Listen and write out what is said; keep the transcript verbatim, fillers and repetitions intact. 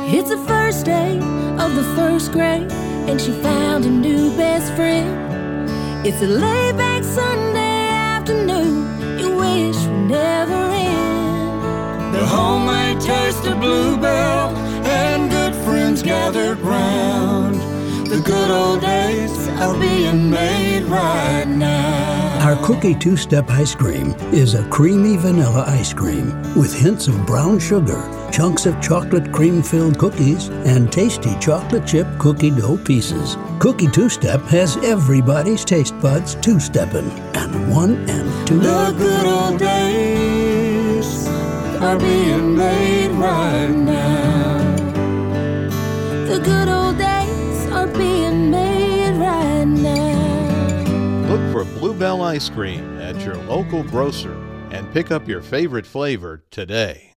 It's the first day of the first grade, and she found a new best friend. It's a laid-back Sunday afternoon you wish would never end. The homemade taste of Bluebell and good friends gathered round. The good old days are being made right now. Our Cookie Two-Step Ice Cream is a creamy vanilla ice cream with hints of brown sugar, chunks of chocolate cream-filled cookies, and tasty chocolate chip cookie dough pieces. Cookie Two-Step has everybody's taste buds two-stepping, and one and two. The good old days are being made right now. The good old days are being made right now. Look for Bluebell Ice Cream at your local grocer and pick up your favorite flavor today.